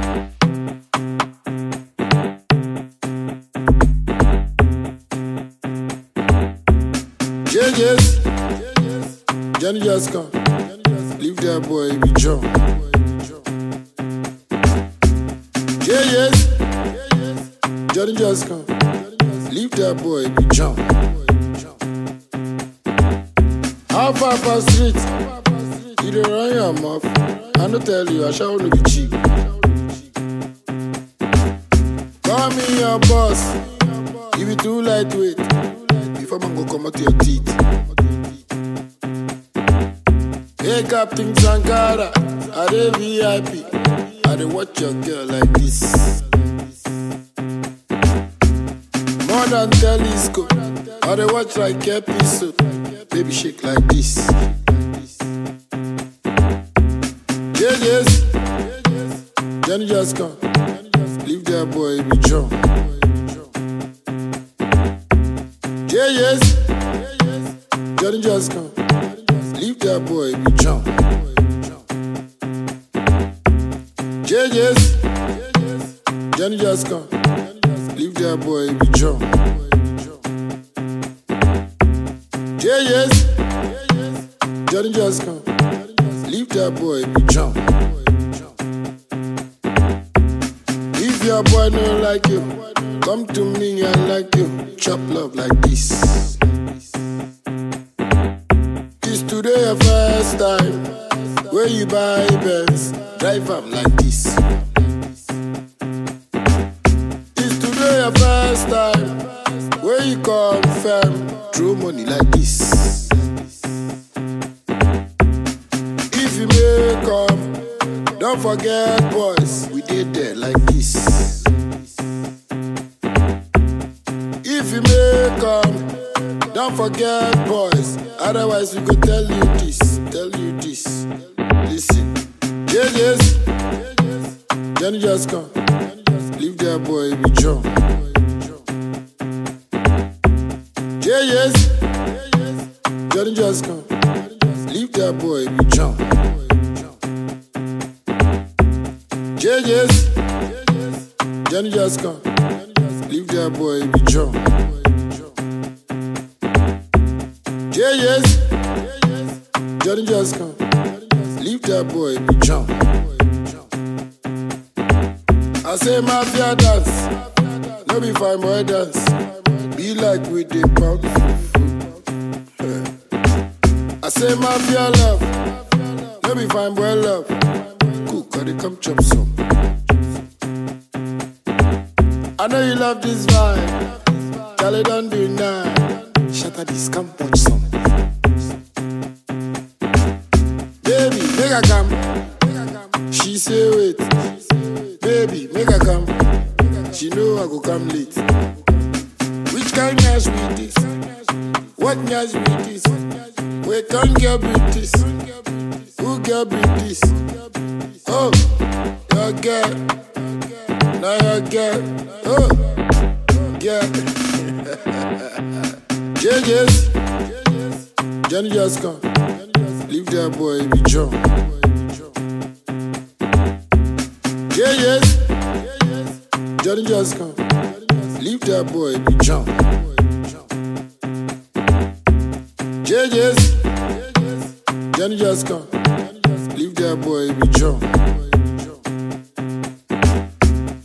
Yes, Johnny just come. Leave that boy, be John. Yes, Johnny just come. Leave that boy, be John. How far past street? You don't run your mouth. I don't tell you, I shall only be cheap. Call me your boss. You be too lightweight. Before man go come out your teeth. Hey Captain Sankara, I dey VIP. I dey watch your girl like this. More than telescope, I dey watch like episode. Baby shake like this. Yes, Johnny just come. Leave that boy be John. Yes, Johnny just come. Leave that boy be John. Yes, Johnny just come. Leave that boy be John. Yes, Johnny just come. Leave that boy be John. If your boy don't like you, come to me and like you. Chop love like this. It's today your first time where you buy Benz, drive up like this. It's today your first time where you confirm, throw money like this. If you may come, don't forget boys, we did there like this. If you may come, don't forget boys, otherwise we go tell you this, Listen, yes, Johnny just come. Leave that boy be John. Yes, Johnny just come. Leave that boy be John. Yes, Johnny just come. Leave that boy be John. Yes, Johnny just come. Leave that boy be John. I say mafia dance, no be fine boy dance. Be like with the pound food. I say mafia love, no be fine boy love. Cook, or they come chop some. I know you love this vibe, Charlie don't do now. Shatter this, come watch some. Baby, make her come. She say wait. Baby, make her come. She know I go come late. Which kind nyash with this? What nyash with this? Wait, don't girl with this. Who girl with this? Oh, your girl. Now your girl. Oh, girl. Yes, Johnny just come. Leave that boy be John. Yes, Johnny just come. Leave that boy be John. Yes, Johnny just come. Leave that boy be John.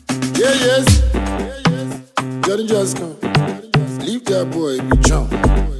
Yes, Johnny just come. Leave that boy be John.